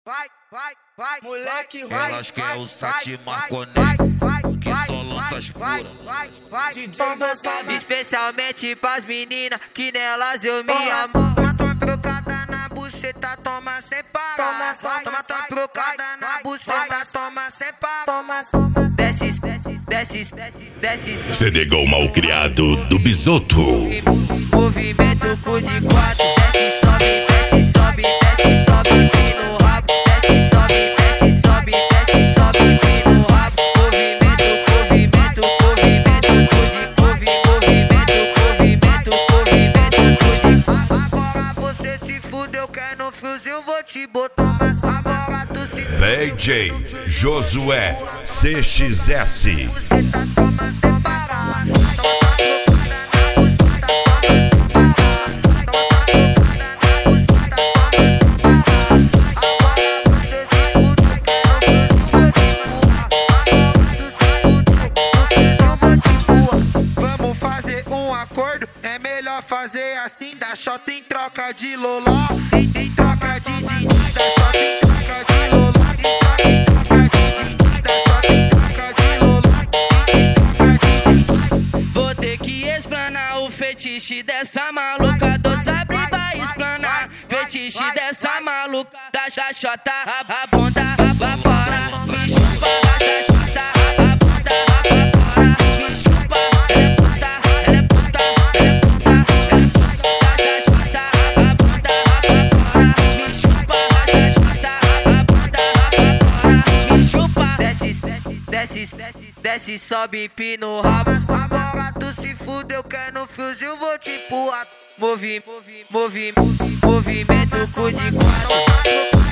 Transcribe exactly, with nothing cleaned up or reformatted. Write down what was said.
vai, vai, vai, moleque, vai. Elas quer o Sati Marconete, que só lança as puras. D J dançado. Especialmente pras meninas, que nelas eu me amo. Toma tua trocada na buceta, toma sem parar. Toma tua trocada na buceta, toma sem parar. Desce, desce, desce, desce, desce. C D G O mal criado do Bisoto. Movimento por de quatro. Desce, sobe, desce, sobe, desce, sobe, empina o rabo. Desce, sobe, desce, sobe, desce, sobe, empina o rabo. Movimento, movimento, movimento, fude, movimento, movimento, movimento, fude. Agora você se fudeu, quer no friozinho, vou te botar, mas agora tu se D J Josué C X S. Vamos fazer um acordo, é melhor fazer assim, dá shot em troca de loló, em, em troca de din, dá shot em troca de loló, em troca de din, dá shot em troca de loló, em troca de din. Vou ter que explanar o fetiche dessa maluca. Dois abre vai explanar. Fetiche dessa maluca. Da chachota, a, a bunda, a fora. Me chupa, da chachota, a bunda, a fora. Me chupa, ela é puta, ela é puta, ela é puta, ela é puta. Da chachota, a bunda, a fora. Me chupa, da chachota, a bunda, a fora. Me chupa. Desce, desce, desce, desce, sobe, empina o rabo. Agora tu se fudeu, quer no friozinho, vou te empurrar. Movi, movi, movi, movimento cu de quatro.